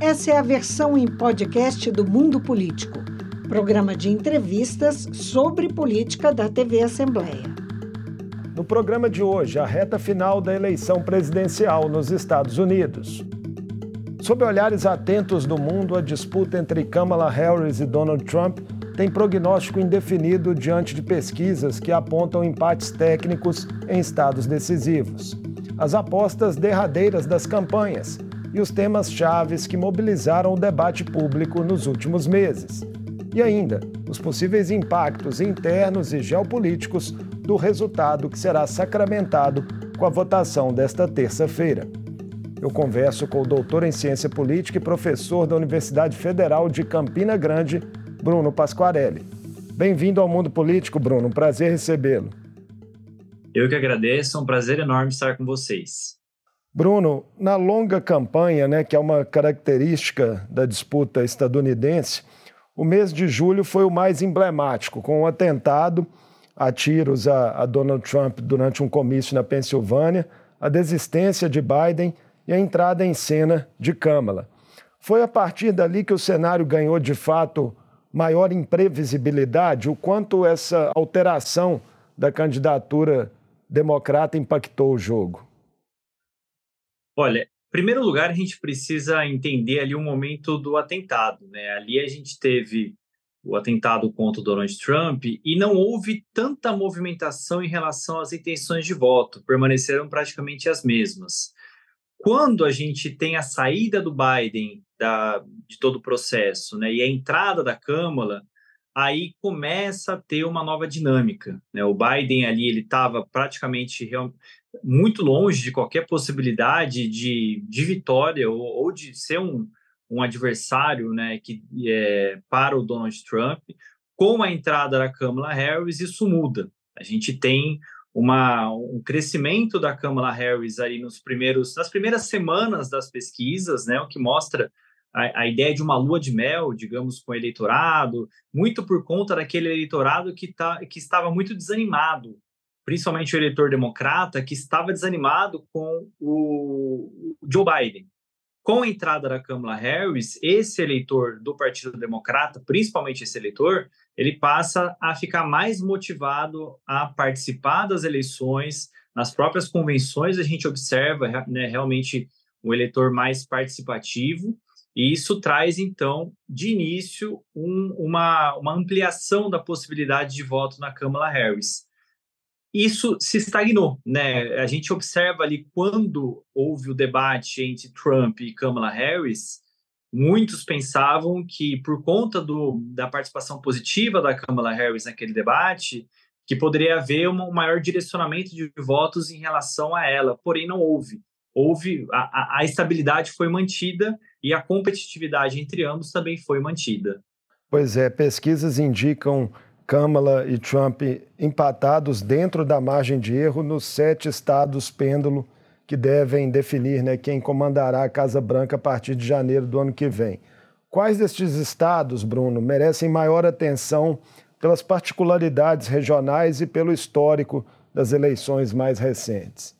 Essa é a versão em podcast do Mundo Político, programa de entrevistas sobre política da TV Assembleia. No programa de hoje, a reta final da eleição presidencial nos Estados Unidos. Sob olhares atentos do mundo, a disputa entre Kamala Harris e Donald Trump tem prognóstico indefinido diante de pesquisas que apontam empates técnicos em estados decisivos. As apostas derradeiras das campanhas e os temas chaves que mobilizaram o debate público nos últimos meses. E ainda, os possíveis impactos internos e geopolíticos do resultado que será sacramentado com a votação desta terça-feira. Eu converso com o doutor em Ciência Política e professor da Universidade Federal de Campina Grande, Bruno Pasquarelli. Bem-vindo ao Mundo Político, Bruno. Um prazer recebê-lo. Eu que agradeço, é um prazer enorme estar com vocês. Bruno, na longa campanha, que é uma característica da disputa estadunidense, o mês de julho foi o mais emblemático, com um atentado a tiros a Donald Trump durante um comício na Pensilvânia, a desistência de Biden e a entrada em cena de Kamala. Foi a partir dali que o cenário ganhou, de fato, maior imprevisibilidade? O quanto essa alteração da candidatura democrata impactou o jogo? Olha, em primeiro lugar, a gente precisa entender ali o momento do atentado, Ali a gente teve o atentado contra o Donald Trump e não houve tanta movimentação em relação às intenções de voto, permaneceram praticamente as mesmas. Quando a gente tem a saída do Biden de todo o processo, e a entrada da Kamala, aí começa a ter uma nova dinâmica, O Biden ali, ele estava praticamente muito longe de qualquer possibilidade de vitória ou de ser um adversário, para o Donald Trump. Com a entrada da Kamala Harris, isso muda. A gente tem um crescimento da Kamala Harris aí nas primeiras semanas das pesquisas, o que mostra a ideia de uma lua de mel, digamos, com o eleitorado, muito por conta daquele eleitorado que estava muito desanimado, principalmente o eleitor democrata, que estava desanimado com o Joe Biden. Com a entrada da Kamala Harris, esse eleitor do Partido Democrata, principalmente esse eleitor, ele passa a ficar mais motivado a participar das eleições. Nas próprias convenções a gente observa realmente um eleitor mais participativo, e isso traz, então, de início, uma ampliação da possibilidade de voto na Kamala Harris. Isso se estagnou, A gente observa ali, quando houve o debate entre Trump e Kamala Harris, muitos pensavam que, por conta da participação positiva da Kamala Harris naquele debate, que poderia haver um maior direcionamento de votos em relação a ela, porém não houve. A estabilidade foi mantida e a competitividade entre ambos também foi mantida. Pois é, pesquisas indicam Kamala e Trump empatados dentro da margem de erro nos 7 estados pêndulo que devem definir quem comandará a Casa Branca a partir de janeiro do ano que vem. Quais destes estados, Bruno, merecem maior atenção pelas particularidades regionais e pelo histórico das eleições mais recentes?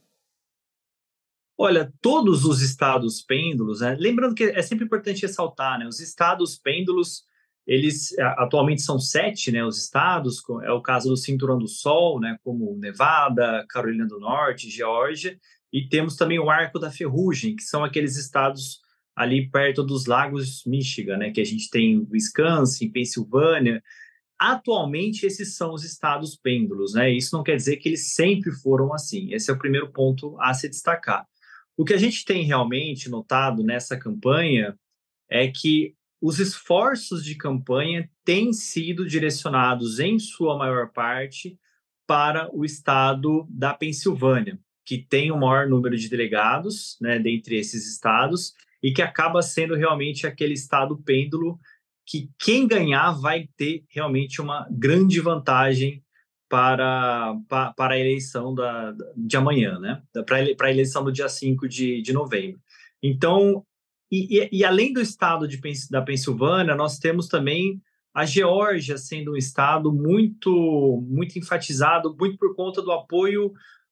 Olha, todos os estados pêndulos, lembrando que é sempre importante ressaltar, os estados pêndulos, eles atualmente são 7, os estados, é o caso do Cinturão do Sol, como Nevada, Carolina do Norte, Geórgia, e temos também o Arco da Ferrugem, que são aqueles estados ali perto dos lagos Michigan, que a gente tem Wisconsin, Pensilvânia. Atualmente, esses são os estados pêndulos, Isso não quer dizer que eles sempre foram assim. Esse é o primeiro ponto a se destacar. O que a gente tem realmente notado nessa campanha é que os esforços de campanha têm sido direcionados, em sua maior parte, para o estado da Pensilvânia, que tem o maior número de delegados, dentre esses estados, e que acaba sendo realmente aquele estado pêndulo que quem ganhar vai ter realmente uma grande vantagem para a eleição de amanhã, para a eleição do dia 5 de novembro. Então, e além do estado da Pensilvânia, nós temos também a Geórgia sendo um estado muito, muito enfatizado, muito por conta do apoio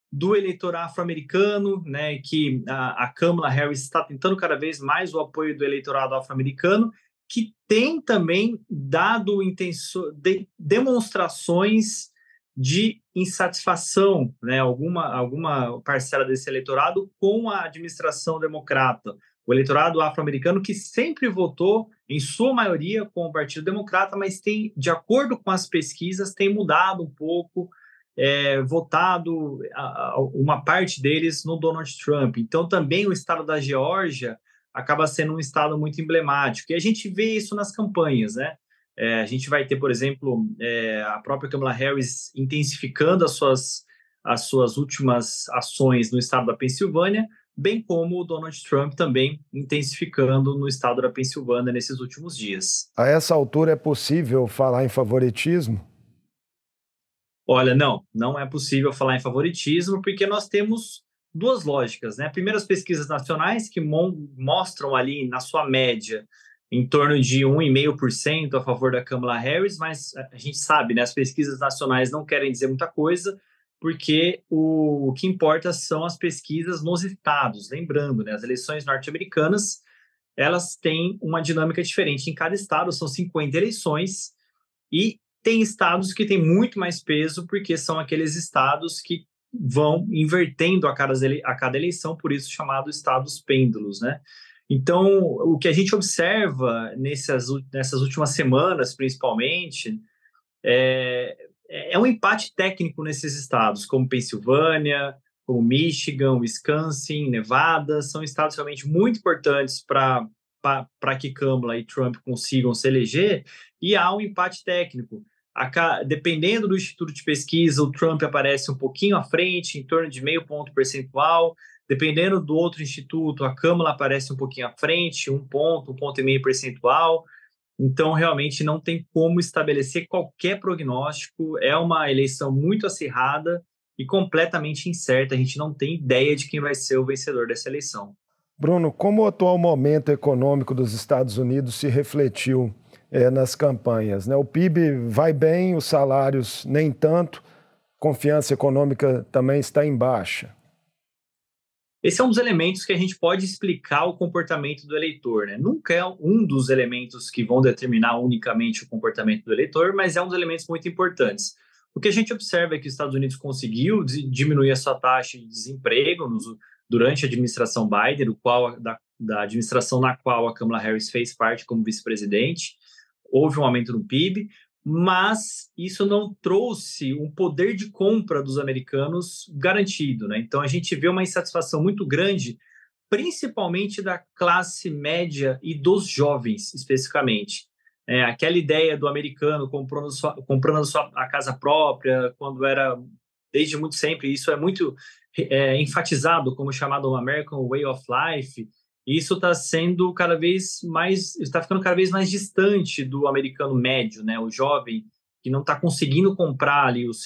do eleitor afro-americano, né, que a Kamala Harris está tentando cada vez mais o apoio do eleitorado afro-americano, que tem também dado demonstrações de insatisfação, né, alguma parcela desse eleitorado com a administração democrata. O eleitorado afro-americano que sempre votou, em sua maioria, com o Partido Democrata, mas tem, de acordo com as pesquisas, tem mudado um pouco, votado uma parte deles no Donald Trump. Então, também o estado da Geórgia acaba sendo um estado muito emblemático. E a gente vê isso nas campanhas, né? A gente vai ter, por exemplo, a própria Kamala Harris intensificando as suas últimas ações no estado da Pensilvânia, bem como o Donald Trump também intensificando no estado da Pensilvânia nesses últimos dias. A essa altura é possível falar em favoritismo? Olha, não é possível falar em favoritismo, porque nós temos duas lógicas, né? Primeiro, as pesquisas nacionais que mostram ali, na sua média, em torno de 1,5% a favor da Kamala Harris, mas a gente sabe, né? As pesquisas nacionais não querem dizer muita coisa, porque o que importa são as pesquisas nos estados. Lembrando, né? As eleições norte-americanas, elas têm uma dinâmica diferente. Em cada estado são 50 eleições e tem estados que têm muito mais peso, porque são aqueles estados que vão invertendo a cada eleição, por isso chamado estados pêndulos, né? Então, o que a gente observa nessas últimas semanas, principalmente, é um empate técnico nesses estados, como Pensilvânia, como Michigan, Wisconsin, Nevada, são estados realmente muito importantes para que Kamala e Trump consigam se eleger, e há um empate técnico. Dependendo do instituto de pesquisa, o Trump aparece um pouquinho à frente, em torno de 0,5 ponto percentual. Dependendo do outro instituto, a Kamala aparece um pouquinho à frente, 1 ponto, 1,5 ponto percentual. Então, realmente, não tem como estabelecer qualquer prognóstico. É uma eleição muito acirrada e completamente incerta. A gente não tem ideia de quem vai ser o vencedor dessa eleição. Bruno, como o atual momento econômico dos Estados Unidos se refletiu nas campanhas, né? O PIB vai bem, os salários nem tanto, confiança econômica também está em baixa. Esse é um dos elementos que a gente pode explicar o comportamento do eleitor, né? Nunca é um dos elementos que vão determinar unicamente o comportamento do eleitor, mas é um dos elementos muito importantes. O que a gente observa é que os Estados Unidos conseguiu diminuir a sua taxa de desemprego durante a administração Biden, da administração na qual a Kamala Harris fez parte como vice-presidente. Houve um aumento no PIB, mas isso não trouxe um poder de compra dos americanos garantido, né? Então, a gente vê uma insatisfação muito grande, principalmente da classe média e dos jovens, especificamente. Aquela ideia do americano comprando a casa própria, quando era desde muito sempre, isso é muito enfatizado como chamado American Way of Life. Isso está ficando cada vez mais distante do americano médio, né? O jovem que não está conseguindo comprar ali o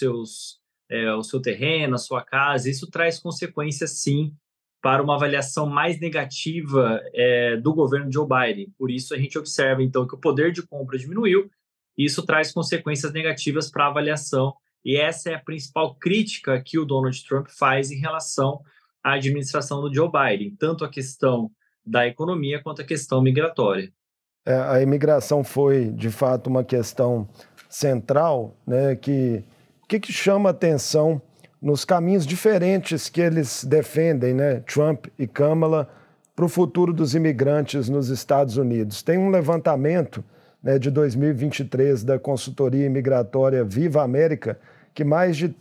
seu terreno, a sua casa. Isso traz consequências, sim, para uma avaliação mais negativa do governo Joe Biden. Por isso, a gente observa, então, que o poder de compra diminuiu, e isso traz consequências negativas para a avaliação. E essa é a principal crítica que o Donald Trump faz em relação à administração do Joe Biden, tanto a questão da economia quanto a questão migratória. A imigração foi, de fato, uma questão central, né, que chama atenção nos caminhos diferentes que eles defendem, né, Trump e Kamala, para o futuro dos imigrantes nos Estados Unidos. Tem um levantamento, né, de 2023 da consultoria imigratória Viva América, que mais de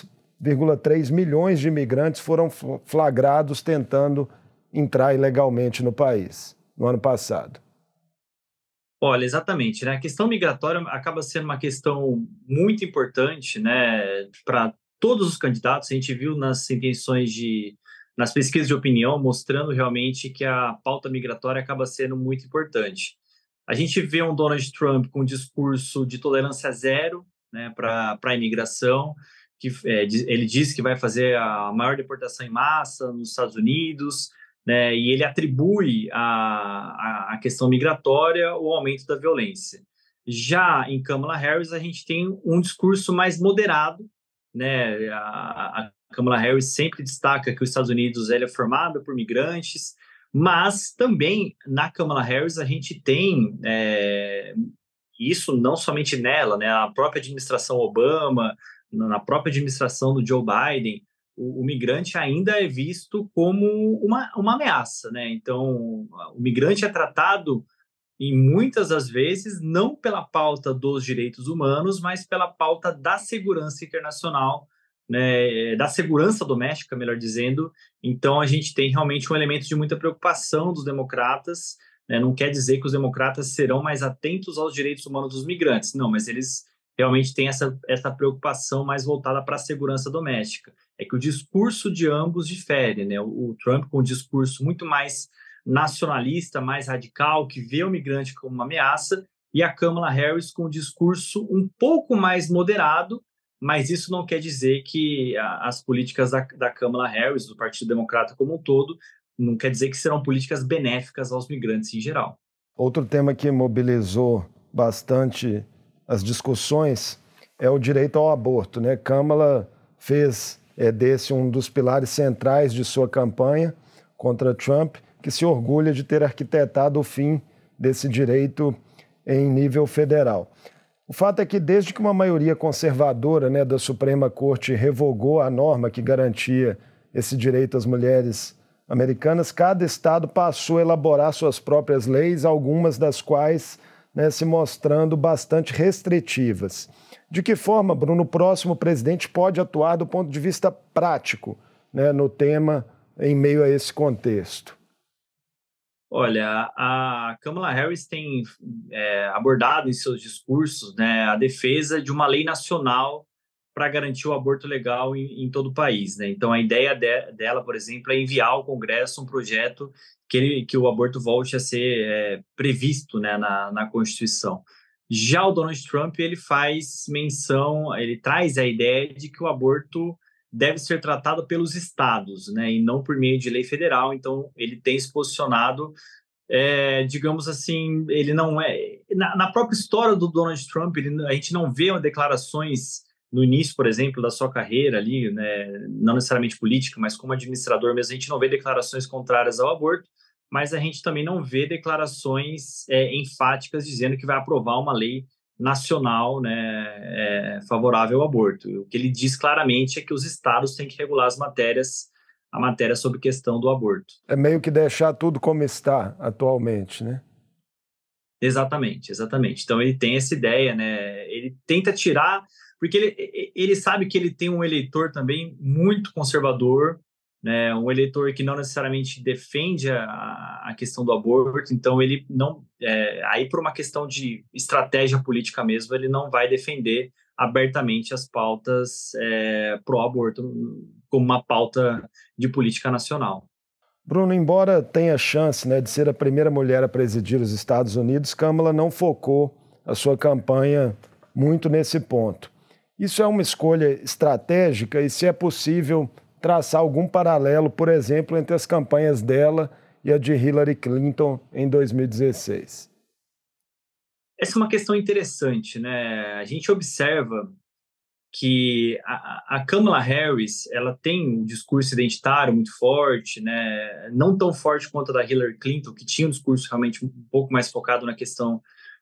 3,3 milhões de imigrantes foram flagrados tentando entrar ilegalmente no país, no ano passado. Olha, exatamente, né? A questão migratória acaba sendo uma questão muito importante, né, para todos os candidatos. A gente viu nas pesquisas de opinião, mostrando realmente que a pauta migratória acaba sendo muito importante. A gente vê um Donald Trump com um discurso de tolerância zero, né, para a imigração, que ele diz que vai fazer a maior deportação em massa nos Estados Unidos, né, e ele atribui à questão migratória o aumento da violência. Já em Kamala Harris, a gente tem um discurso mais moderado, né, a Kamala Harris sempre destaca que os Estados Unidos ele é formado por migrantes, mas também na Kamala Harris a gente tem isso não somente nela, né? A própria administração Obama, na própria administração do Joe Biden, o migrante ainda é visto como uma ameaça, né? Então, o migrante é tratado, e muitas das vezes, não pela pauta dos direitos humanos, mas pela pauta da segurança internacional, né? Da segurança doméstica, melhor dizendo. Então, a gente tem realmente um elemento de muita preocupação dos democratas, né? Não quer dizer que os democratas serão mais atentos aos direitos humanos dos migrantes, não, mas eles realmente têm essa preocupação mais voltada para a segurança doméstica. É que o discurso de ambos difere, né? O Trump com um discurso muito mais nacionalista, mais radical, que vê o migrante como uma ameaça, e a Kamala Harris com um discurso um pouco mais moderado, mas isso não quer dizer que as políticas da Kamala Harris, do Partido Democrata como um todo, não quer dizer que serão políticas benéficas aos migrantes em geral. Outro tema que mobilizou bastante as discussões é o direito ao aborto, né? Kamala fez desse um dos pilares centrais de sua campanha contra Trump, que se orgulha de ter arquitetado o fim desse direito em nível federal. O fato é que desde que uma maioria conservadora, né, da Suprema Corte revogou a norma que garantia esse direito às mulheres americanas, cada estado passou a elaborar suas próprias leis, algumas das quais, né, se mostrando bastante restritivas. De que forma, Bruno, o próximo presidente pode atuar do ponto de vista prático, né, no tema em meio a esse contexto? Olha, a Kamala Harris tem abordado em seus discursos, né, a defesa de uma lei nacional para garantir o aborto legal em todo o país, né? Então, a ideia dela, por exemplo, é enviar ao Congresso um projeto que o aborto volte a ser previsto, né, na Constituição. Já o Donald Trump, ele faz menção, ele traz a ideia de que o aborto deve ser tratado pelos estados, né, e não por meio de lei federal. Então, ele tem se posicionado, digamos assim, ele não é... Na própria história do Donald Trump, a gente não vê declarações no início, por exemplo, da sua carreira ali, né, não necessariamente política, mas como administrador mesmo, a gente não vê declarações contrárias ao aborto, mas a gente também não vê declarações enfáticas dizendo que vai aprovar uma lei nacional, né, favorável ao aborto. O que ele diz claramente é que os estados têm que regular a matéria sobre questão do aborto. É meio que deixar tudo como está atualmente, né? Exatamente, exatamente. Então ele tem essa ideia, né? Ele tenta tirar, porque ele sabe que ele tem um eleitor também muito conservador, né? Um eleitor que não necessariamente defende a questão do aborto. Então ele não, aí por uma questão de estratégia política mesmo, ele não vai defender abertamente as pautas pró-aborto como uma pauta de política nacional. Bruno, embora tenha chance, né, de ser a primeira mulher a presidir os Estados Unidos, Kamala não focou a sua campanha muito nesse ponto. Isso é uma escolha estratégica e, se é possível, traçar algum paralelo, por exemplo, entre as campanhas dela e a de Hillary Clinton em 2016? Essa é uma questão interessante, né? A gente observa que a Kamala Harris, ela tem um discurso identitário muito forte, né? Não tão forte quanto a da Hillary Clinton, que tinha um discurso realmente um pouco mais focado na questão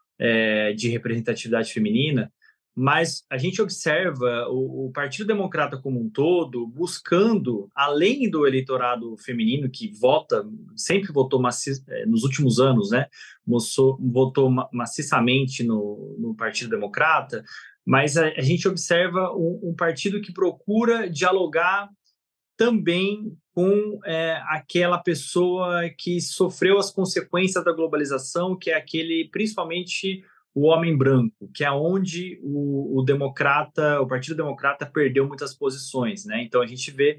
de representatividade feminina, mas a gente observa o Partido Democrata como um todo buscando, além do eleitorado feminino que sempre votou nos últimos anos, né? Votou maciçamente no Partido Democrata, mas a gente observa um partido que procura dialogar também com aquela pessoa que sofreu as consequências da globalização, que é principalmente o homem branco, que é onde o Partido Democrata perdeu muitas posições, né? Então a gente vê,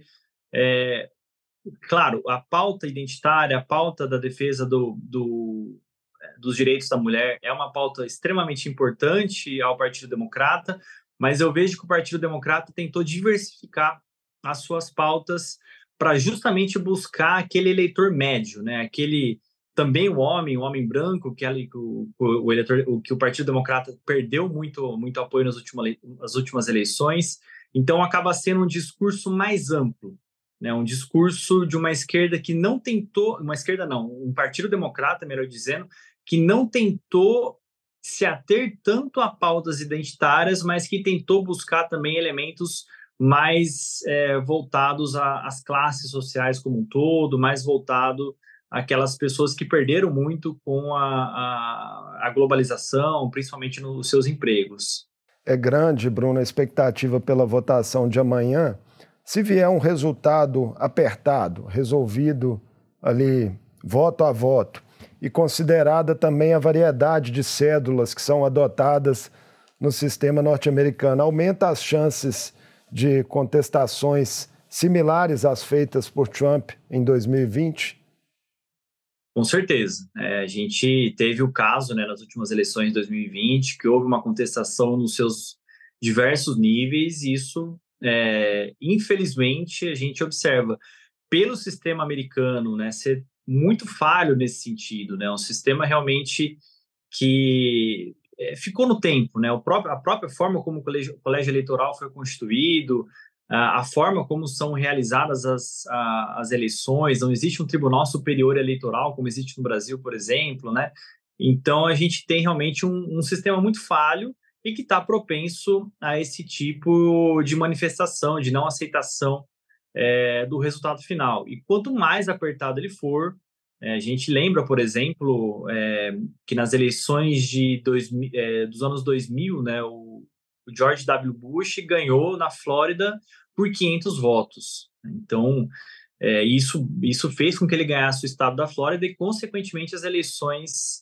claro, a pauta identitária, a pauta da defesa dos direitos da mulher é uma pauta extremamente importante ao Partido Democrata, mas eu vejo que o Partido Democrata tentou diversificar as suas pautas para justamente buscar aquele eleitor médio, né? Aquele também o homem branco, que o eleitor, que o Partido Democrata perdeu muito apoio nas últimas eleições, Então, acaba sendo um discurso mais amplo, né? Um discurso de uma esquerda que não tentou, uma esquerda não, um partido democrata, melhor dizendo, que não tentou se ater tanto a pautas identitárias, mas que tentou buscar também elementos mais voltados às classes sociais como um todo, mais voltado àquelas pessoas que perderam muito com a globalização, principalmente nos seus empregos. É grande, Bruno, a expectativa pela votação de amanhã. Se vier um resultado apertado, resolvido ali voto a voto, e considerada também a variedade de cédulas que são adotadas no sistema norte-americano, aumenta as chances de contestações similares às feitas por Trump em 2020? Com certeza. A gente teve o caso, né, nas últimas eleições de 2020, que houve uma contestação nos seus diversos níveis, e isso, infelizmente, a gente observa pelo sistema americano, né, ser muito falho nesse sentido, né, um sistema realmente que ficou no tempo, né, a própria forma como o colégio eleitoral foi constituído, a forma como são realizadas as eleições, não existe um tribunal superior eleitoral como existe no Brasil, por exemplo, né? Então, a gente tem realmente um sistema muito falho e que está propenso a esse tipo de manifestação, de não aceitação do resultado final. E quanto mais apertado ele for, a gente lembra, por exemplo, que nas eleições dos anos 2000, né, o George W. Bush ganhou na Flórida por 500 votos. Então, isso fez com que ele ganhasse o estado da Flórida e, consequentemente, as eleições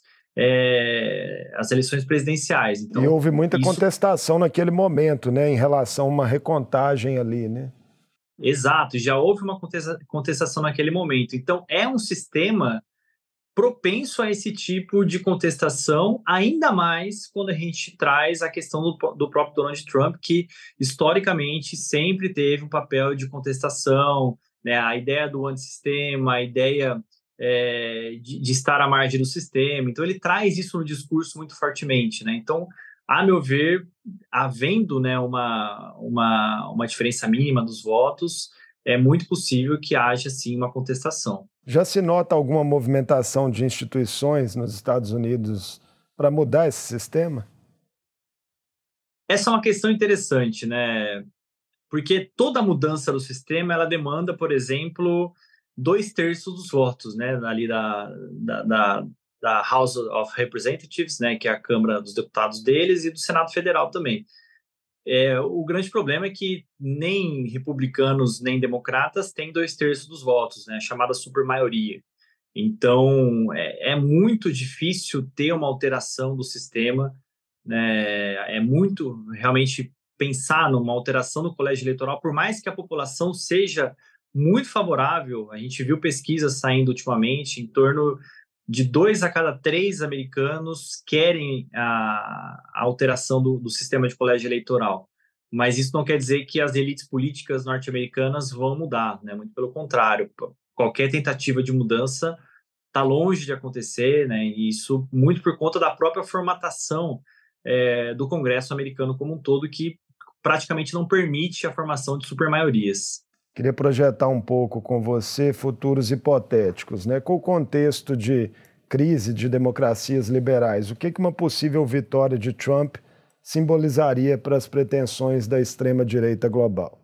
presidenciais. Então, e houve muita contestação naquele momento, né, em relação a uma recontagem ali, né? Exato, já houve uma contestação naquele momento. Então, é um sistema propenso a esse tipo de contestação, ainda mais quando a gente traz a questão do próprio Donald Trump, que historicamente sempre teve um papel de contestação, né? A ideia do antissistema, a ideia de estar à margem do sistema. Então, ele traz isso no discurso muito fortemente, né? Então, a meu ver, havendo, né, uma diferença mínima dos votos, é muito possível que haja, sim, uma contestação. Já se nota alguma movimentação de instituições nos Estados Unidos para mudar esse sistema? Essa é uma questão interessante, né? Porque toda mudança do sistema, ela demanda, por exemplo, 2/3 dos votos, né? Ali da House of Representatives, né? Que é a Câmara dos Deputados deles, e do Senado Federal também. O grande problema é que nem republicanos nem democratas têm 2/3 dos votos, né? A chamada supermaioria. Então, é muito difícil ter uma alteração do sistema, né? É muito realmente pensar numa alteração do colégio eleitoral, por mais que a população seja muito favorável. A gente viu pesquisas saindo ultimamente, em torno de 2 a cada 3 americanos querem a alteração do sistema de colégio eleitoral. Mas isso não quer dizer que as elites políticas norte-americanas vão mudar, né? Muito pelo contrário. Qualquer tentativa de mudança está longe de acontecer, né? E isso muito por conta da própria formatação do Congresso americano como um todo, que praticamente não permite a formação de supermaiorias. Queria projetar um pouco com você futuros hipotéticos, né? Com o contexto de crise de democracias liberais, o que uma possível vitória de Trump simbolizaria para as pretensões da extrema-direita global?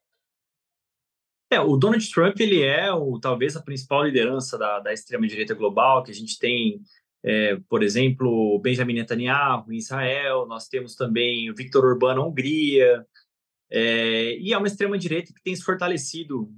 O Donald Trump, ele é talvez a principal liderança da extrema-direita global, que a gente tem, por exemplo, Benjamin Netanyahu em Israel, nós temos também o Viktor Orbán na Hungria, e é uma extrema-direita que tem se fortalecido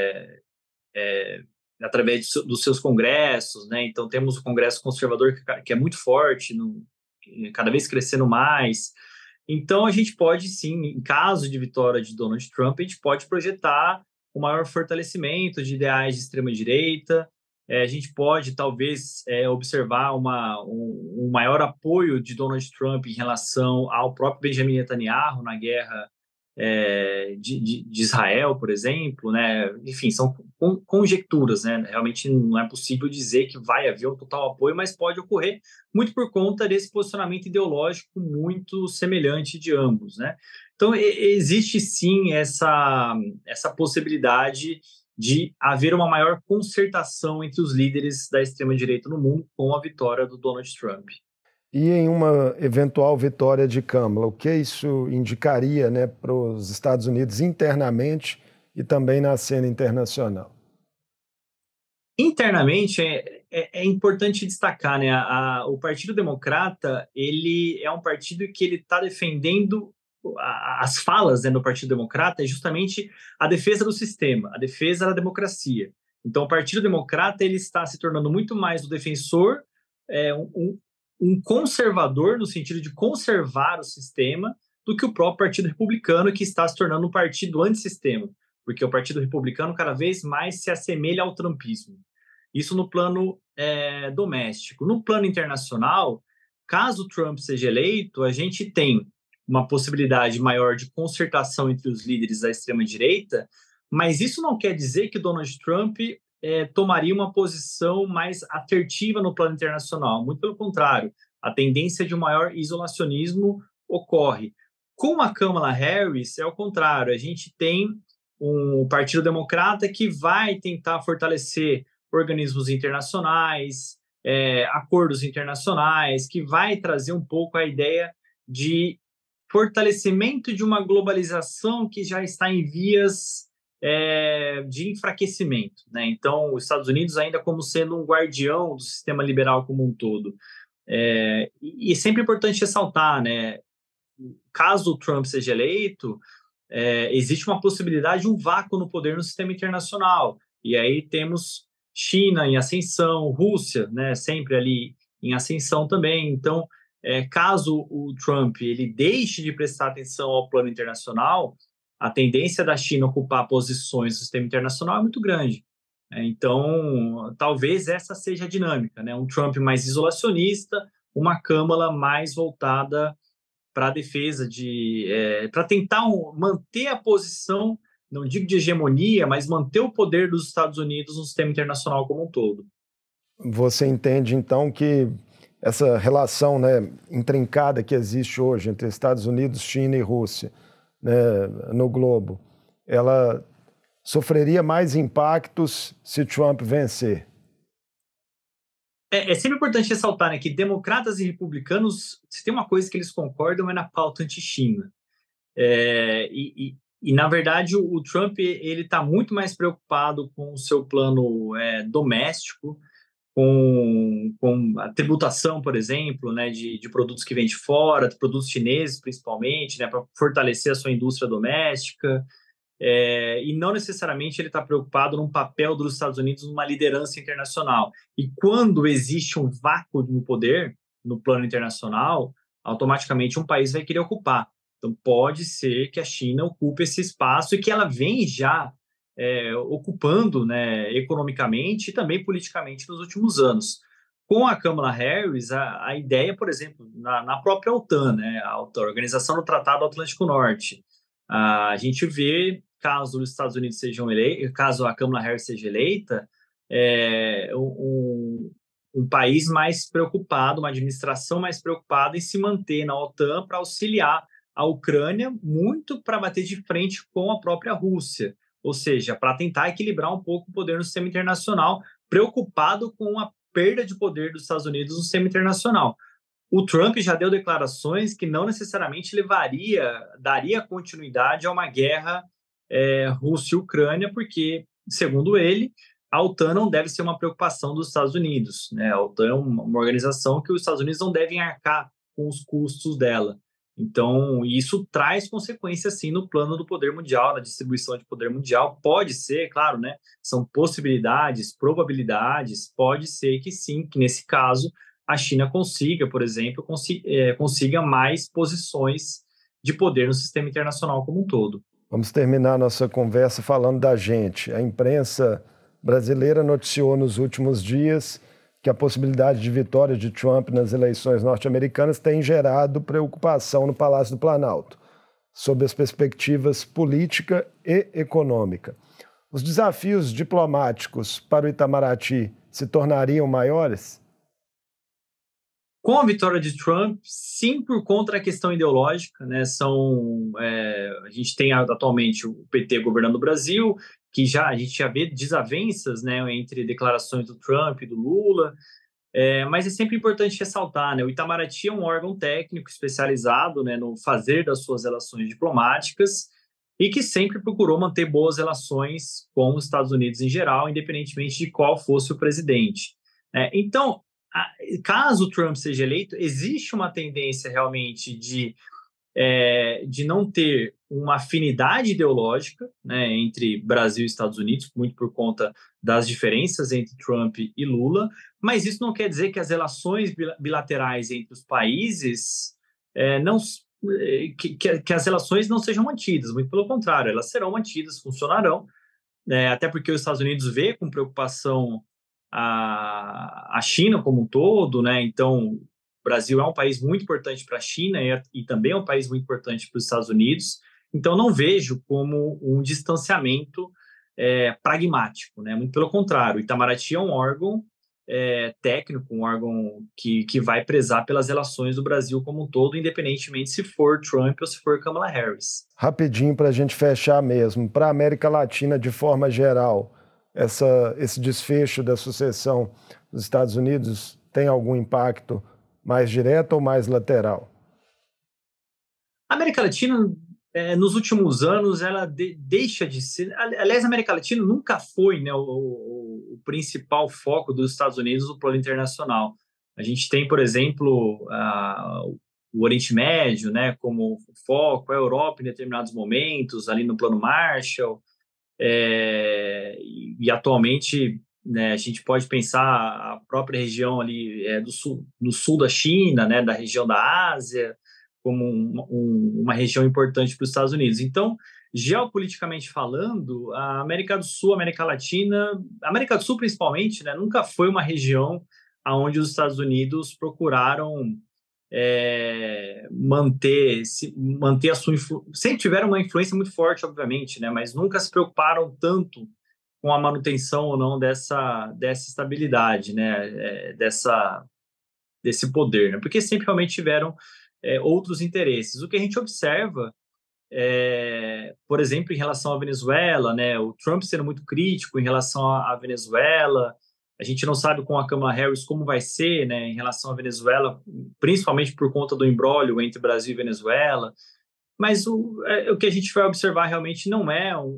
através dos seus congressos, né? Então, temos o Congresso Conservador, que é muito forte, cada vez crescendo mais. Então, a gente pode, sim, em caso de vitória de Donald Trump, a gente pode projetar o maior fortalecimento de ideais de extrema-direita. A gente pode, talvez, observar um maior apoio de Donald Trump em relação ao próprio Benjamin Netanyahu na guerra de Israel, por exemplo, né? Enfim, são conjecturas, né? Realmente não é possível dizer que vai haver um total apoio, mas pode ocorrer muito por conta desse posicionamento ideológico muito semelhante de ambos, né? Então, existe sim essa possibilidade de haver uma maior concertação entre os líderes da extrema-direita no mundo com a vitória do Donald Trump. E em uma eventual vitória de Kamala, o que isso indicaria, né, para os Estados Unidos internamente e também na cena internacional? Internamente, é importante destacar, né, o Partido Democrata, ele é um partido que ele está defendendo as falas, né, no Partido Democrata é justamente a defesa do sistema, a defesa da democracia. Então, o Partido Democrata ele está se tornando muito mais o defensor, um conservador no sentido de conservar o sistema, do que o próprio Partido Republicano, que está se tornando um partido antissistema, porque o Partido Republicano cada vez mais se assemelha ao trumpismo. Isso no plano doméstico. No plano internacional, caso Trump seja eleito, a gente tem uma possibilidade maior de concertação entre os líderes da extrema-direita, mas isso não quer dizer que Donald Trump tomaria uma posição mais assertiva no plano internacional. Muito pelo contrário, a tendência de um maior isolacionismo ocorre. Com a Kamala Harris, é o contrário. A gente tem um Partido Democrata que vai tentar fortalecer organismos internacionais, acordos internacionais, que vai trazer um pouco a ideia de fortalecimento de uma globalização que já está em vias de enfraquecimento, né? Então, os Estados Unidos ainda como sendo um guardião do sistema liberal como um todo. E é sempre importante ressaltar, né? Caso o Trump seja eleito, existe uma possibilidade de um vácuo no poder no sistema internacional. E aí temos China em ascensão, Rússia, né, sempre ali em ascensão também. Então, caso o Trump ele deixe de prestar atenção ao plano internacional, a tendência da China ocupar posições no sistema internacional é muito grande. Então, talvez essa seja a dinâmica, né? Um Trump mais isolacionista, uma Kamala mais voltada para a defesa para tentar manter a posição, não digo de hegemonia, mas manter o poder dos Estados Unidos no sistema internacional como um todo. Você entende, então, que essa relação, né, intrincada que existe hoje entre Estados Unidos, China e Rússia, né, no globo, ela sofreria mais impactos se Trump vencer? É sempre importante ressaltar, né, que democratas e republicanos, se tem uma coisa que eles concordam é na pauta anti-China. E, na verdade, o Trump ele está muito mais preocupado com o seu plano doméstico, com a tributação, por exemplo, né, de produtos que vêm de fora, de produtos chineses principalmente, né, para fortalecer a sua indústria doméstica. E não necessariamente ele está preocupado num papel dos Estados Unidos numa liderança internacional. E quando existe um vácuo no poder, no plano internacional, automaticamente um país vai querer ocupar. Então, pode ser que a China ocupe esse espaço e que ela vem já ocupando, né, economicamente e também politicamente nos últimos anos. Com a Kamala Harris, a ideia, por exemplo, na própria OTAN, né, a Organização do Tratado Atlântico Norte, a gente vê, caso os Estados Unidos sejam eleitos, caso a Kamala Harris seja eleita, um país mais preocupado, uma administração mais preocupada em se manter na OTAN para auxiliar a Ucrânia, muito para bater de frente com a própria Rússia, ou seja, para tentar equilibrar um pouco o poder no sistema internacional, preocupado com a perda de poder dos Estados Unidos no sistema internacional. O Trump já deu declarações que não necessariamente daria continuidade a uma guerra Rússia e Ucrânia, porque, segundo ele, a OTAN não deve ser uma preocupação dos Estados Unidos, né? A OTAN é uma organização que os Estados Unidos não devem arcar com os custos dela. Então, isso traz consequências, sim, no plano do poder mundial, na distribuição de poder mundial. Pode ser, claro, né? São possibilidades, probabilidades, pode ser que sim, que nesse caso a China consiga, por exemplo, consiga mais posições de poder no sistema internacional como um todo. Vamos terminar nossa conversa falando da gente. A imprensa brasileira noticiou nos últimos dias que a possibilidade de vitória de Trump nas eleições norte-americanas tem gerado preocupação no Palácio do Planalto. sob as perspectivas política e econômica. Os desafios diplomáticos para o Itamaraty se tornariam maiores? Com a vitória de Trump, sim, por conta da questão ideológica, né? A gente tem atualmente o PT governando o Brasil, que a gente já vê desavenças, né, entre declarações do Trump e do Lula, mas é sempre importante ressaltar, né? O Itamaraty é um órgão técnico especializado, né, no fazer das suas relações diplomáticas e que sempre procurou manter boas relações com os Estados Unidos em geral, independentemente de qual fosse o presidente. Então, caso o Trump seja eleito, existe uma tendência realmente de não ter uma afinidade ideológica, né, entre Brasil e Estados Unidos, muito por conta das diferenças entre Trump e Lula, mas isso não quer dizer que as relações bilaterais entre os países que as relações não sejam mantidas, muito pelo contrário, elas serão mantidas, funcionarão, até porque os Estados Unidos vê com preocupação a China como um todo, né? Então, o Brasil é um país muito importante para a China e também é um país muito importante para os Estados Unidos. Então, não vejo como um distanciamento pragmático, né? Muito pelo contrário, o Itamaraty é um órgão técnico, um órgão que vai prezar pelas relações do Brasil como um todo, independentemente se for Trump ou se for Kamala Harris. Rapidinho para a gente fechar mesmo, para a América Latina de forma geral, esse desfecho da sucessão dos Estados Unidos tem algum impacto mais direto ou mais lateral? A América Latina, nos últimos anos, ela deixa de ser... Aliás, a América Latina nunca foi, né, o principal foco dos Estados Unidos no plano internacional. A gente tem, por exemplo, o Oriente Médio, né, como foco, a Europa em determinados momentos, ali no plano Marshall, e atualmente, né, a gente pode pensar a própria região ali no sul da China, né, da região da Ásia, como uma região importante para os Estados Unidos. Então, geopoliticamente falando, a América do Sul, a América Latina, a América do Sul principalmente, né, nunca foi uma região onde os Estados Unidos procuraram manter a sua influência. Sempre tiveram uma influência muito forte, obviamente, né, mas nunca se preocuparam tanto com a manutenção ou não dessa estabilidade, né, desse poder, né, porque sempre realmente tiveram outros interesses. O que a gente observa, por exemplo, em relação à Venezuela, né, o Trump sendo muito crítico em relação à Venezuela. A gente não sabe com a Kamala Harris como vai ser, né, em relação à Venezuela, principalmente por conta do imbróglio entre Brasil e Venezuela. Mas o que a gente vai observar realmente não é um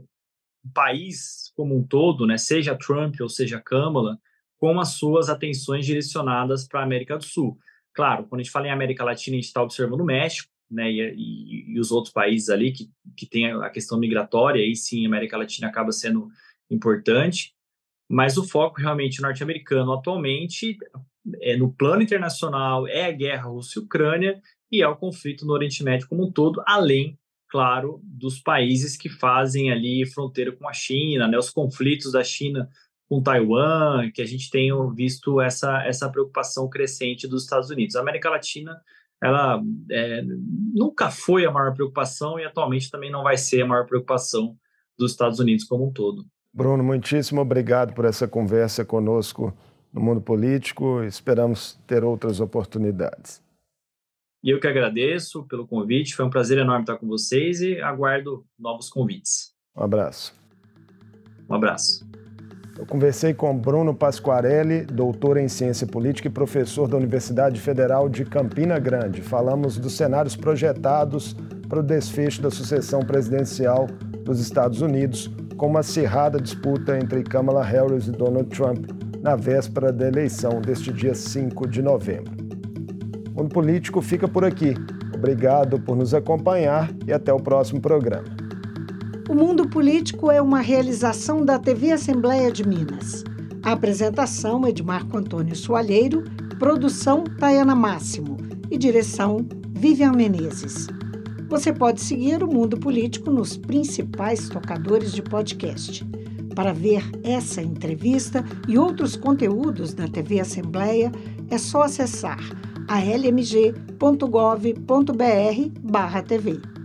país como um todo, né, seja Trump ou seja Kamala, com as suas atenções direcionadas para a América do Sul. Claro, quando a gente fala em América Latina, a gente está observando o México, né, e os outros países ali que tem a questão migratória, aí sim a América Latina acaba sendo importante. Mas o foco realmente norte-americano atualmente no plano internacional é a guerra Rússia e Ucrânia e é o conflito no Oriente Médio como um todo, além, claro, dos países que fazem ali fronteira com a China, né, os conflitos da China com Taiwan, que a gente tem visto essa preocupação crescente dos Estados Unidos. A América Latina, ela nunca foi a maior preocupação e atualmente também não vai ser a maior preocupação dos Estados Unidos como um todo. Bruno, muitíssimo obrigado por essa conversa conosco no Mundo Político. Esperamos ter outras oportunidades. E eu que agradeço pelo convite. Foi um prazer enorme estar com vocês e aguardo novos convites. Um abraço. Um abraço. Eu conversei com Bruno Pasquarelli, doutor em Ciência Política e professor da Universidade Federal de Campina Grande. Falamos dos cenários projetados para o desfecho da sucessão presidencial dos Estados Unidos, com uma acirrada disputa entre Kamala Harris e Donald Trump na véspera da eleição deste dia 5 de novembro. O Mundo Político fica por aqui. Obrigado por nos acompanhar e até o próximo programa. O Mundo Político é uma realização da TV Assembleia de Minas. A apresentação é de Marco Antônio Soalheiro, produção Tayana Máximo e direção Vivian Menezes. Você pode seguir o Mundo Político nos principais tocadores de podcast. Para ver essa entrevista e outros conteúdos da TV Assembleia, é só acessar almg.gov.br/tv.